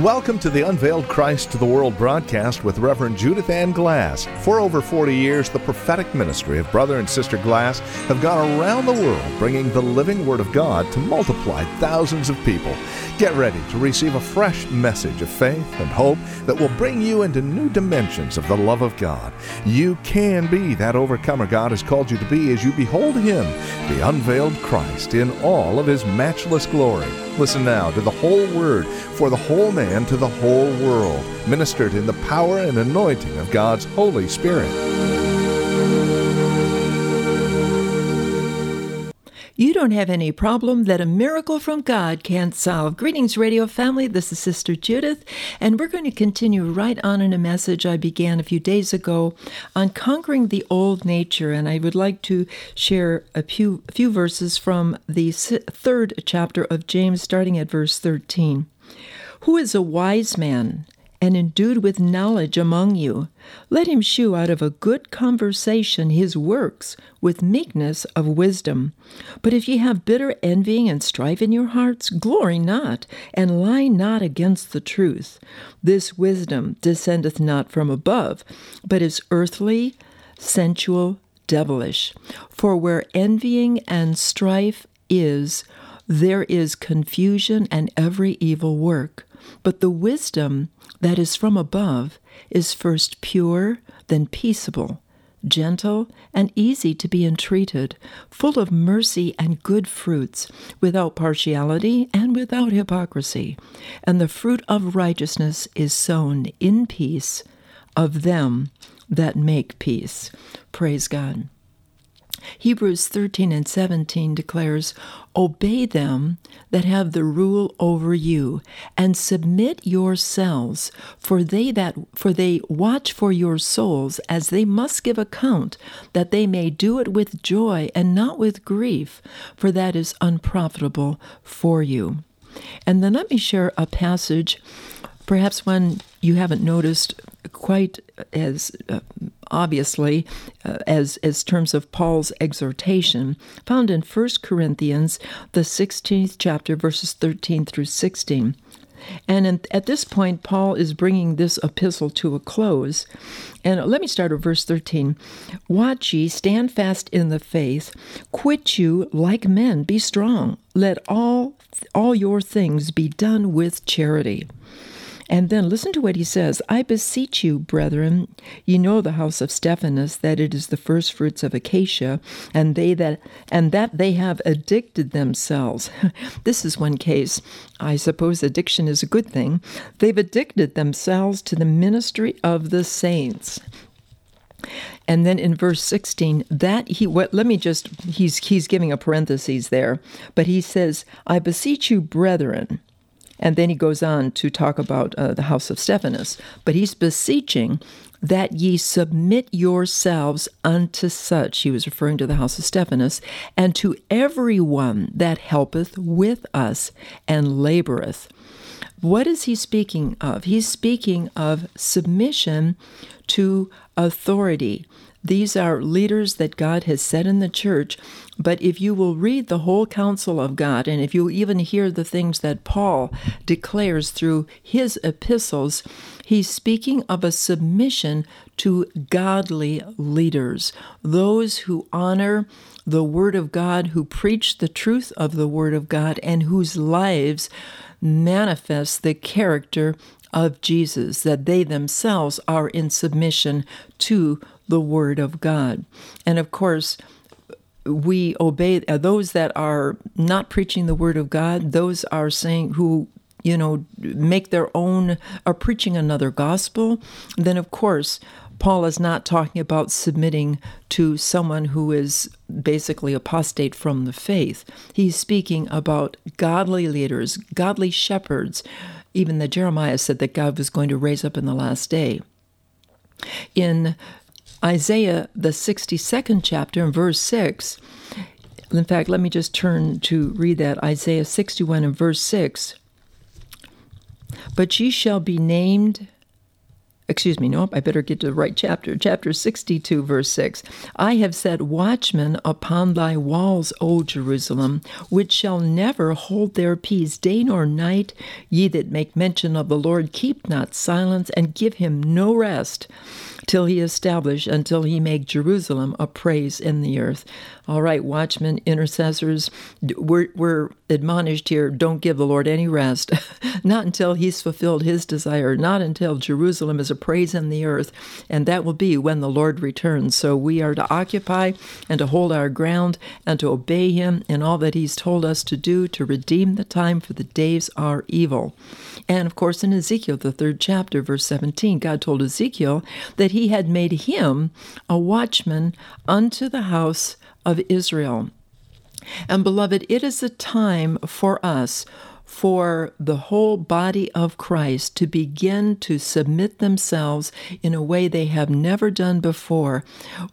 Welcome to the Unveiled Christ to the World broadcast with Reverend Judith Ann Glass. For over 40 years, the prophetic ministry of Brother and Sister Glass have gone around the world bringing the living Word of God to multiply thousands of people. Get ready to receive a fresh message of faith and hope that will bring you into new dimensions of the love of God. You can be that overcomer God has called you to be as you behold Him, the unveiled Christ, in all of His matchless glory. Listen now to the whole Word for the whole man to the whole world, ministered in the power and anointing of God's Holy Spirit. You don't have any problem that a miracle from God can't solve. Greetings, radio family. This is Sister Judith, and we're going to continue right on in a message I began a few days ago on conquering the old nature, and I would like to share a few verses from the third chapter of James, starting at verse 13. Who is a wise man and endued with knowledge among you? Let him shew out of a good conversation his works with meekness of wisdom. But if ye have bitter envying and strife in your hearts, glory not, and lie not against the truth. This wisdom descendeth not from above, but is earthly, sensual, devilish. For where envying and strife is, there is confusion and every evil work. But the wisdom that is from above is first pure, then peaceable, gentle, and easy to be entreated, full of mercy and good fruits, without partiality and without hypocrisy. And the fruit of righteousness is sown in peace of them that make peace. Praise God. Hebrews 13 and 17 declares, obey them that have the rule over you, and submit yourselves, for they watch for your souls, as they must give account, that they may do it with joy and not with grief, for that is unprofitable for you. And then let me share a passage, perhaps one you haven't noticed quite as obviously as terms of Paul's exhortation, found in 1 Corinthians, the 16th chapter, verses 13 through 16. And at this point, Paul is bringing this epistle to a close. And let me start at verse 13. Watch ye, stand fast in the faith, quit you like men, be strong. Let all your things be done with charity. And then listen to what he says. I beseech you, brethren, ye know the house of Stephanas, that it is the firstfruits of Acacia, and that they have addicted themselves. This is one case. I suppose addiction is a good thing. They've addicted themselves to the ministry of the saints. And then in verse 16, he's giving a parenthesis there, but he says, I beseech you, brethren. And then he goes on to talk about the house of Stephanas. But he's beseeching that ye submit yourselves unto such, he was referring to the house of Stephanas, and to every one that helpeth with us and laboreth. What is he speaking of? He's speaking of submission to authority. These are leaders that God has set in the church, but if you will read the whole counsel of God, and if you even hear the things that Paul declares through his epistles, he's speaking of a submission to godly leaders, those who honor the Word of God, who preach the truth of the Word of God, and whose lives manifest the character of Jesus, that they themselves are in submission to the Word of God. And of course, we obey those that are not preaching the Word of God, those are saying who, make their own, are preaching another gospel. Then of course, Paul is not talking about submitting to someone who is basically apostate from the faith. He's speaking about godly leaders, godly shepherds. Even the Jeremiah said that God was going to raise up in the last day. In Isaiah, the 62nd chapter, in verse 6, in fact, let me just turn to read that, Isaiah 61 and verse 6. But ye shall be named, I better get to the right chapter. Chapter 62, verse 6. I have set watchmen upon thy walls, O Jerusalem, which shall never hold their peace day nor night. Ye that make mention of the Lord, keep not silence, and give him no rest, till he establish, until he make Jerusalem a praise in the earth. All right, watchmen, intercessors, we're admonished here, don't give the Lord any rest, not until he's fulfilled his desire, not until Jerusalem is a praise in the earth, and that will be when the Lord returns. So we are to occupy and to hold our ground and to obey him in all that he's told us to do, to redeem the time, for the days are evil. And of course, in Ezekiel, the 3rd chapter, verse 17, God told Ezekiel that he had made him a watchman unto the house of Israel. And beloved, it is a time for us, for the whole body of Christ, to begin to submit themselves in a way they have never done before.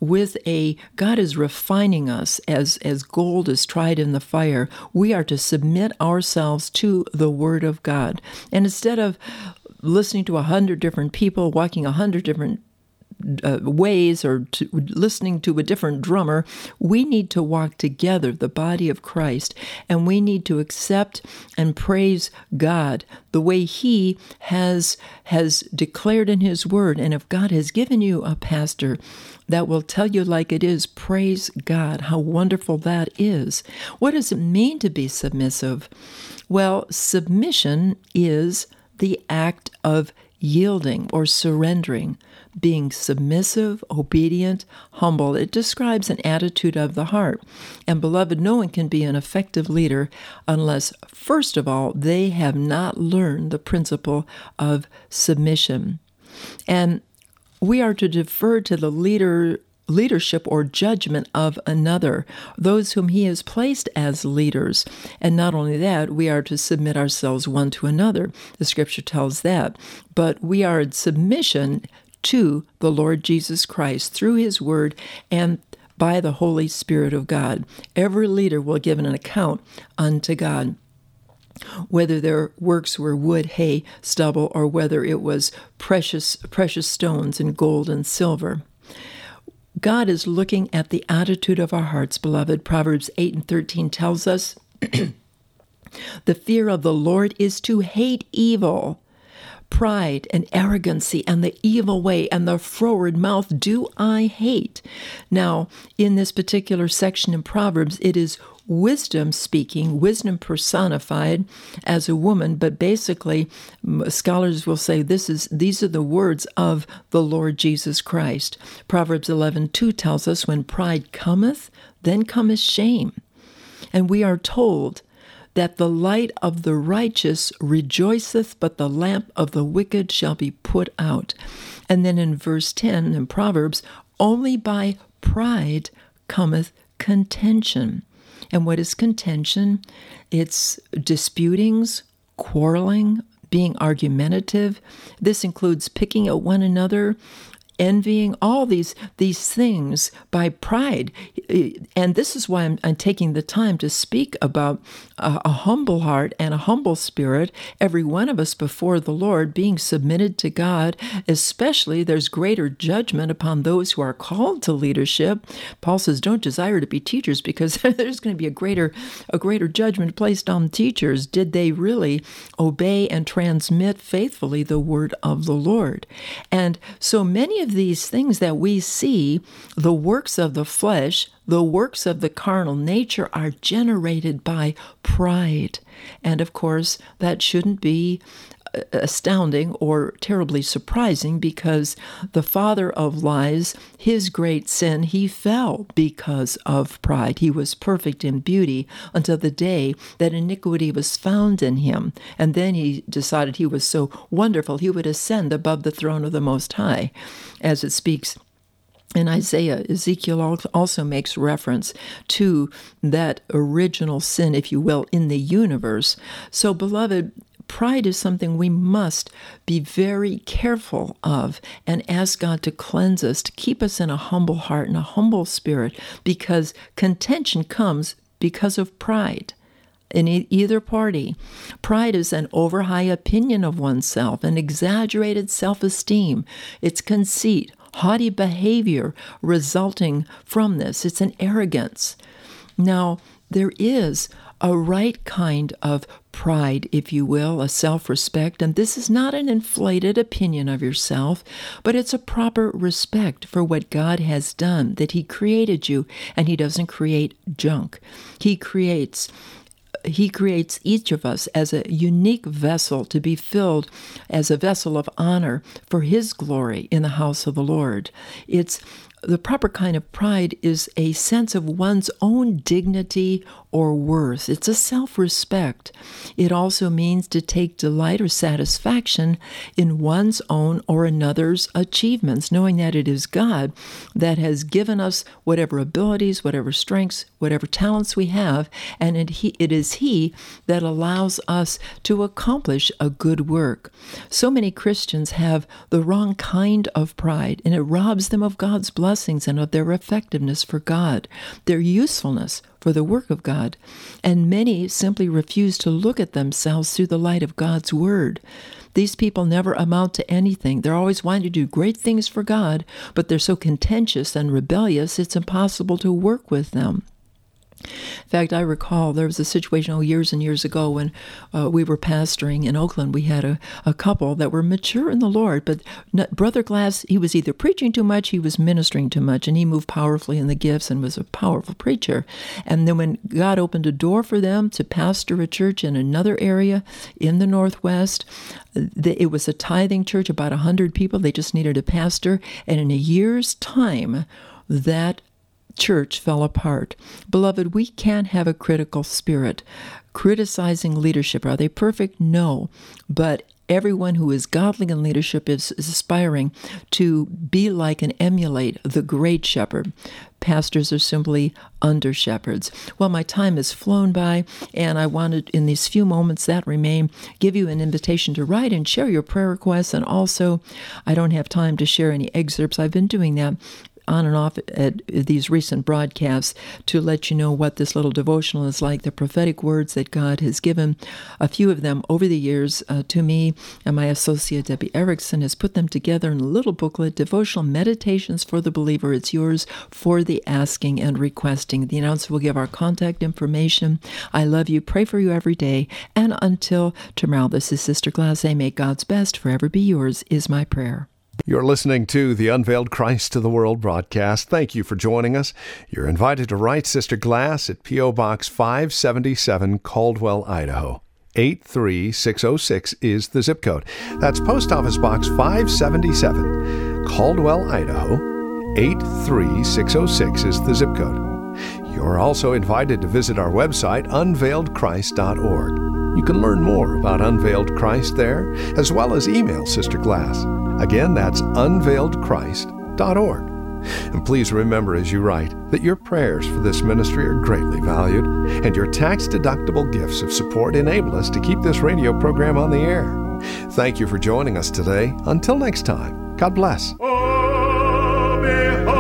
God is refining us as gold is tried in the fire. We are to submit ourselves to the Word of God. And instead of listening to 100 different people, walking 100 different ways, or listening to a different drummer, we need to walk together, the body of Christ, and we need to accept and praise God the way he has declared in his word. And if God has given you a pastor that will tell you like it is, praise God, how wonderful that is. What does it mean to be submissive? Well, submission is the act of yielding or surrendering, being submissive, obedient, humble. It describes an attitude of the heart. And beloved, no one can be an effective leader unless, first of all, they have not learned the principle of submission. And we are to defer to the leadership or judgment of another, those whom he has placed as leaders. And not only that, we are to submit ourselves one to another. The scripture tells that. But we are in submission to the Lord Jesus Christ through his word and by the Holy Spirit of God. Every leader will give an account unto God, whether their works were wood, hay, stubble, or whether it was precious stones and gold and silver. God is looking at the attitude of our hearts, beloved. Proverbs 8:13 tells us, the fear of the Lord is to hate evil. Pride and arrogancy and the evil way and the froward mouth do I hate. Now, in this particular section in Proverbs, it is wisdom speaking, wisdom personified as a woman, but basically scholars will say these are the words of the Lord Jesus Christ. Proverbs 11:2 tells us, when pride cometh, then cometh shame. And we are told that the light of the righteous rejoiceth, but the lamp of the wicked shall be put out. And then in verse 10 in Proverbs, only by pride cometh contention. And what is contention? It's disputings, quarreling, being argumentative. This includes picking at one another, envying, all these things by pride. And this is why I'm taking the time to speak about a humble heart and a humble spirit, every one of us before the Lord, being submitted to God. Especially, there's greater judgment upon those who are called to leadership. Paul says, don't desire to be teachers, because there's going to be a greater judgment placed on teachers. Did they really obey and transmit faithfully the word of the Lord? And so many of these things that we see, the works of the flesh, the works of the carnal nature, are generated by pride. And of course, that shouldn't be astounding or terribly surprising, because the father of lies, his great sin, he fell because of pride. He was perfect in beauty until the day that iniquity was found in him. And then he decided he was so wonderful he would ascend above the throne of the Most High, as it speaks in Isaiah. Ezekiel also makes reference to that original sin, if you will, in the universe. So, beloved, pride is something we must be very careful of and ask God to cleanse us, to keep us in a humble heart and a humble spirit, because contention comes because of pride. in either party. Pride is an over-high opinion of oneself, an exaggerated self-esteem. It's conceit, haughty behavior resulting from this. It's an arrogance. Now, there is a right kind of pride, if you will, a self-respect, and this is not an inflated opinion of yourself, but it's a proper respect for what God has done, that He created you, and He doesn't create junk. He creates each of us as a unique vessel to be filled as a vessel of honor for His glory in the house of the Lord. The proper kind of pride is a sense of one's own dignity or worth. It's a self-respect. It also means to take delight or satisfaction in one's own or another's achievements, knowing that it is God that has given us whatever abilities, whatever strengths, whatever talents we have, and it is He that allows us to accomplish a good work. So many Christians have the wrong kind of pride, and it robs them of God's blessings and of their effectiveness for God, their usefulness for the work of God. And many simply refuse to look at themselves through the light of God's Word. These people never amount to anything. They're always wanting to do great things for God, but they're so contentious and rebellious, it's impossible to work with them. In fact, I recall there was a situation years and years ago when we were pastoring in Oakland. We had a couple that were mature in the Lord, but Brother Glass, he was either preaching too much, he was ministering too much, and he moved powerfully in the gifts and was a powerful preacher. And then when God opened a door for them to pastor a church in another area in the Northwest, it was a tithing church, about 100 people. They just needed a pastor. And in a year's time, that church fell apart. Beloved, we can't have a critical spirit criticizing leadership. Are they perfect? No. But everyone who is godly in leadership is aspiring to be like and emulate the great shepherd. Pastors are simply under shepherds. Well, my time has flown by, and I wanted, in these few moments that remain, give you an invitation to write and share your prayer requests. And also, I don't have time to share any excerpts. I've been doing that on and off at these recent broadcasts to let you know what this little devotional is like, the prophetic words that God has given. A few of them over the years to me, and my associate Debbie Erickson has put them together in a little booklet, Devotional Meditations for the Believer. It's yours for the asking and requesting. The announcer will give our contact information. I love you, pray for you every day, and until tomorrow, this is Sister Glass. May God's best forever be yours, is my prayer. You're listening to the Unveiled Christ to the World broadcast. Thank you for joining us. You're invited to write Sister Glass at P.O. Box 577, Caldwell, Idaho. 83606 is the zip code. That's Post Office Box 577, Caldwell, Idaho. 83606 is the zip code. You're also invited to visit our website, unveiledchrist.org. You can learn more about Unveiled Christ there, as well as email Sister Glass. Again, that's unveiledchrist.org. And please remember as you write that your prayers for this ministry are greatly valued, and your tax-deductible gifts of support enable us to keep this radio program on the air. Thank you for joining us today. Until next time, God bless. Oh, behold.